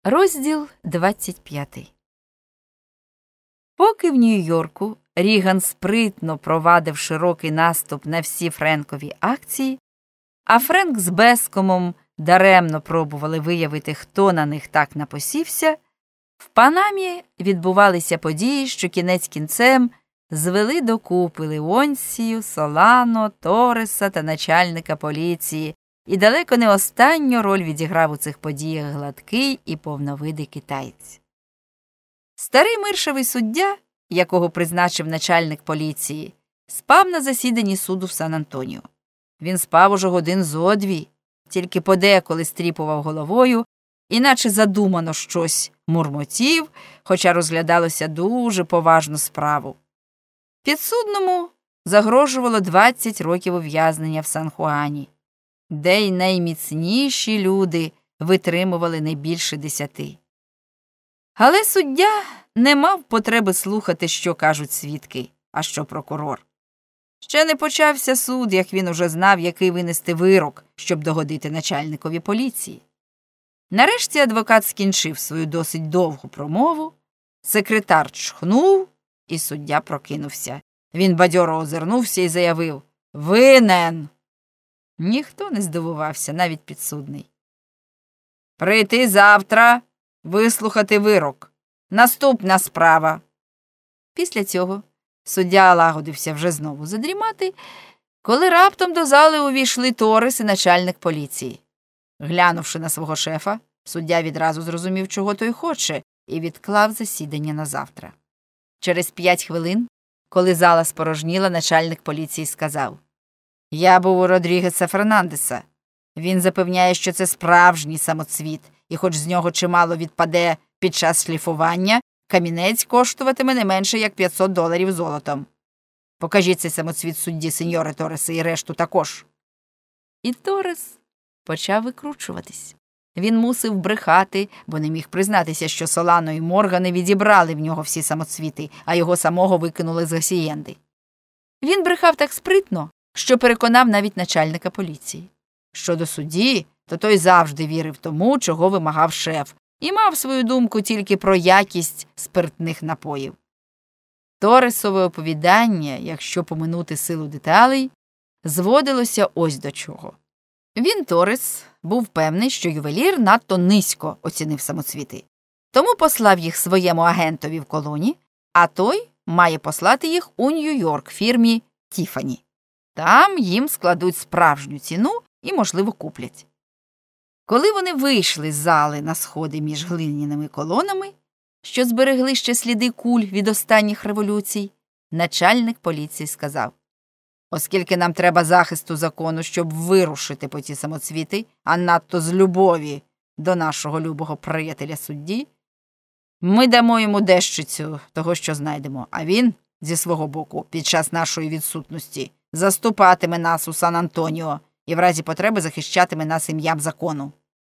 Розділ 25. Поки в Нью-Йорку Ріган спритно провадив широкий наступ на всі Френкові акції, а Френк з Бескомом даремно пробували виявити, хто на них так напосівся, в Панамі відбувалися події, що кінець кінцем звели докупи Леонсію, Солано, Торреса та начальника поліції, і далеко не останню роль відіграв у цих подіях гладкий і повновидий китаєць. Старий миршавий суддя, якого призначив начальник поліції, спав на засіданні суду в Сан-Антоніо. Він спав уже годин зо дві, тільки подеколи стріпував головою, іначе задумано щось мурмотів, хоча розглядалося дуже поважну справу. Підсудному загрожувало 20 років ув'язнення в Сан-Хуані, де й найміцніші люди витримували не більше 10. Але суддя не мав потреби слухати, що кажуть свідки, а що прокурор. Ще не почався суд, як він уже знав, який винести вирок, щоб догодити начальникові поліції. Нарешті адвокат скінчив свою досить довгу промову, секретар чхнув, і суддя прокинувся. Він бадьоро озирнувся і заявив: «Винен!» Ніхто не здивувався, навіть підсудний. «Прийти завтра, вислухати вирок. Наступна справа». Після цього суддя лагодився вже знову задрімати, коли раптом до зали увійшли Торрес і начальник поліції. Глянувши на свого шефа, суддя відразу зрозумів, чого той хоче, і відклав засідання на завтра. Через 5 хвилин, коли зала спорожніла, начальник поліції сказав: «Я був у Родрігеса Фернандеса. Він запевняє, що це справжній самоцвіт, і хоч з нього чимало відпаде під час шліфування, камінець коштуватиме не менше, як $500 золотом. Покажіть цей самоцвіт судді, сеньоре Торреса, і решту також». І Торрес почав викручуватись. Він мусив брехати, бо не міг признатися, що Солано і Моргани відібрали в нього всі самоцвіти, а його самого викинули з гасієнди. Він брехав так спритно, що переконав навіть начальника поліції. Щодо судді, то той завжди вірив тому, чого вимагав шеф, і мав свою думку тільки про якість спиртних напоїв. Торресове оповідання, якщо поминути силу деталей, зводилося ось до чого. Він, Торрес, був певний, що ювелір надто низько оцінив самоцвіти. Тому послав їх своєму агентові в Колоні, а той має послати їх у Нью-Йорк фірмі Тіфані. Там їм складуть справжню ціну і, можливо, куплять. Коли вони вийшли з зали на сходи між глиняними колонами, що зберегли ще сліди куль від останніх революцій, начальник поліції сказав: «Оскільки нам треба захисту закону, щоб вирушити по ті самоцвіти, а надто з любові до нашого любого приятеля судді, ми дамо йому дещицю того, що знайдемо, а він, зі свого боку, під час нашої відсутності, заступатиме нас у Сан-Антоніо і в разі потреби захищатиме нас ім'ям закону».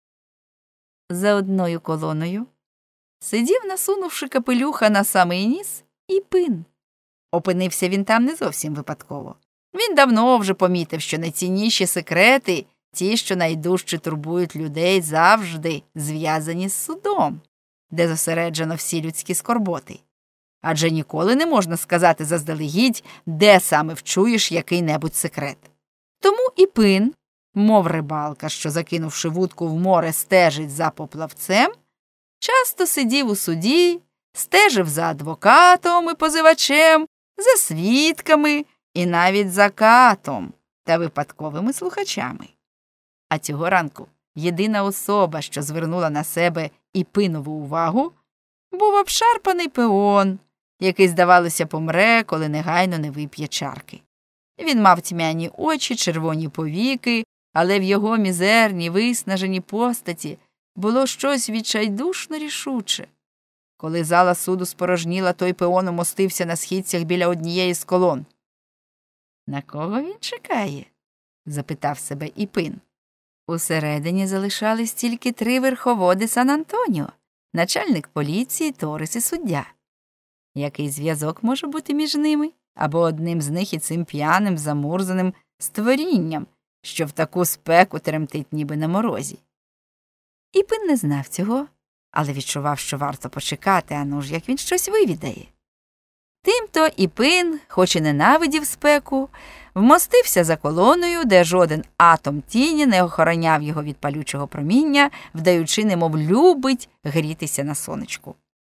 За одною колоною сидів, насунувши капелюха на самий ніс, Іпин. Опинився він там не зовсім випадково. Він давно вже помітив, що найцінніші секрети, ті, що найдужче турбують людей, завжди зв'язані з судом, де зосереджено всі людські скорботи. Адже ніколи не можна сказати заздалегідь, де саме вчуєш який-небудь секрет. Тому Іпин, мов рибалка, що, закинувши вудку в море, стежить за поплавцем, часто сидів у суді, стежив за адвокатом і позивачем, за свідками і навіть за катом та випадковими слухачами. А цього ранку єдина особа, що звернула на себе Іпинову увагу, був обшарпаний пеон, який, здавалося, помре, коли негайно не вип'є чарки. Він мав тьмяні очі, червоні повіки, але в його мізерній, виснаженій постаті було щось відчайдушно рішуче. Коли зала суду спорожніла, той пеон умостився на східцях біля однієї з колон. «На кого він чекає?» – запитав себе Іпин. Усередині залишались тільки 3 верховоди Сан-Антоніо – начальник поліції, Торрес і суддя. Який зв'язок може бути між ними? Або одним з них і цим п'яним, замурзаним створінням, що в таку спеку тремтить ніби на морозі? Іпин не знав цього, але відчував, що варто почекати, ану ж, як він щось вивідає. Тимто і Пин, хоч і ненавидів спеку, вмостився за колоною, де жоден атом тіні не охороняв його від палючого проміння, вдаючи, немов любить грітися на сонечку.